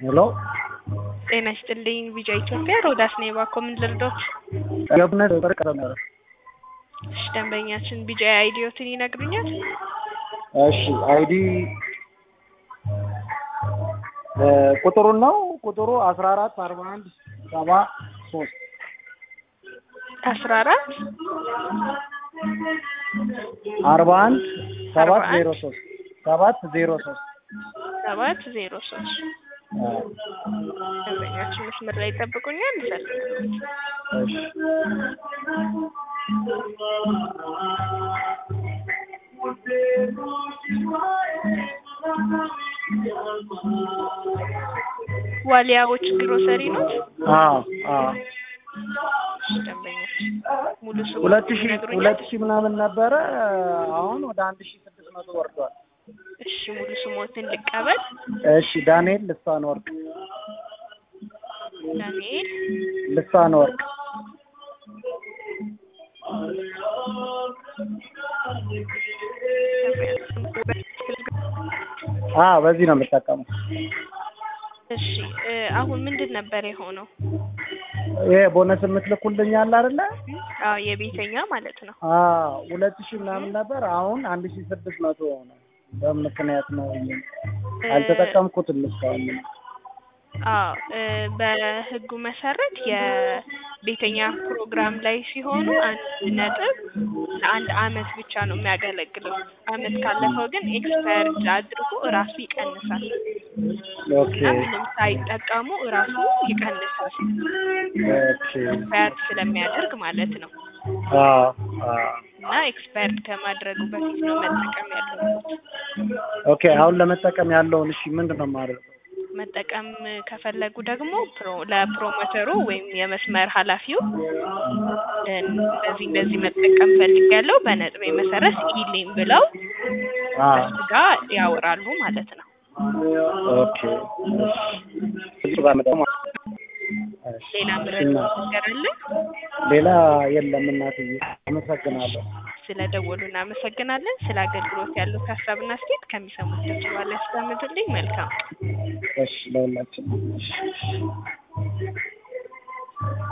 ሄሎ ጤና ይስጥልኝ ቪዲዮ ኢትዮጵያ ሮዳስ ነኝ ባኮ ምን ልርዶት የብነት ተቀረመ እሺ ደንበኛችን ቢጂአይ አይዲዮትን ይነግሩኛል እሺ አይዲ ቁጥሩን ነው ቁጥሩ 14 41 73 14 41 703 703 ደንበኛችን መስመር ላይ ይጠብቁኛል ዋሊያዎች ግሮሰሪ ነው ደንበኛችን ሙሉ ስሙ 2000 ምናምን ነበረ አሁን ወደ 1600 ወርዷል እሺ ሙሉ ስሞትን ልቀበል እሺ ዳንኤል ልሳን ወርቅ በዚህ ነው የምጠቀመው እሺ አሁን ምንድን ነበር የሆነው ይሄ ቦነስ የምትልኩልኛል አይደለ የቤተኛ ማለት ነው 2000 ምናምን ነበር አሁን 1600 ሆነ በምክንያት ነው አልተጠቀምኩትም እስካሁን በህጉ መሰረት የቤተኛ ፕሮግራም ላይ ሲሆኑ አንድ ነጥብ ለአንድ አመት ብቻ ነው የሚያገለግለው አመት ካለፈው ግን ኤክስፓየርድ አድርጎ ራሱ ይቀንሳል ኦኬ ምንም ሳይጠቀሙ ራሱ ይቀንሳል ኦኬ ኤክስፓየርድ ስለሚያደርግ ማለት ነው እና ኤክስፓየርድ ከማድረጉ በፊት ነው መጠቀም ያለበት ኦኬ አሁን ለመጠቀም ያለውን እሺ ምንድነው ማለት መጠቀም ከፈለጉ ደግሞ ለፕሮሞተሩ ወይም የመስመር ኃላፊው እንደዚህ መጠቀም ፈልጋለሁ በነጥብ መሰረት ኢሊም ብለው እሱ ጋር ያወራሉ ማለት ነው ኦኬ እሺ ባመጣው ሌላ ነገር አለ ሌላ የለም እናትዬ አመሰግናለሁ ስለደወሉ እናመሰግናለን ስለ አገልግሎት ያለው ሐሳብና አስተያየት ከሚሰሙት ተጨዋለ ያስቀምጡልኝ መልካም እሺ ለሁላችን